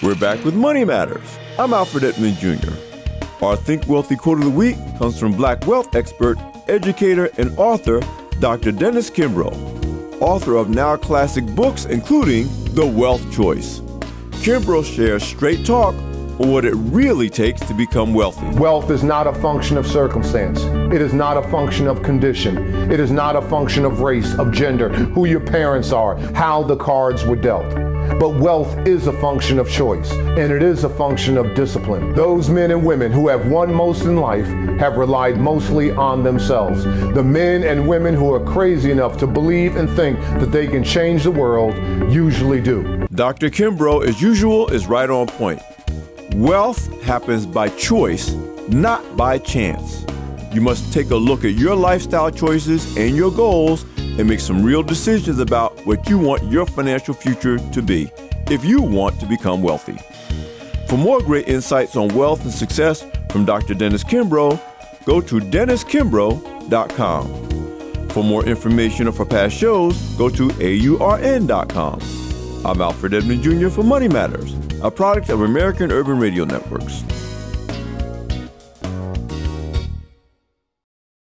We're back with Money Matters. I'm Alfred Edmond Jr. Our Think Wealthy quote of the week comes from Black wealth expert, educator, and author Dr. Dennis Kimbro, author of now classic books including The Wealth Choice. Kimbro shares straight talk on what it really takes to become wealthy. Wealth is not a function of circumstance. It is not a function of condition. It is not a function of race, of gender, who your parents are, how the cards were dealt. But wealth is a function of choice, and it is a function of discipline. Those men and women who have won most in life have relied mostly on themselves. The men and women who are crazy enough to believe and think that they can change the world usually do. Dr. Kimbro, as usual, is right on point. Wealth happens by choice, not by chance. You must take a look at your lifestyle choices and your goals and make some real decisions about what you want your financial future to be if you want to become wealthy. For more great insights on wealth and success from Dr. Dennis Kimbro, go to DennisKimbro.com. For more information or for past shows, go to AURN.com. I'm Alfred Edmond Jr. for Money Matters, a product of American Urban Radio Networks.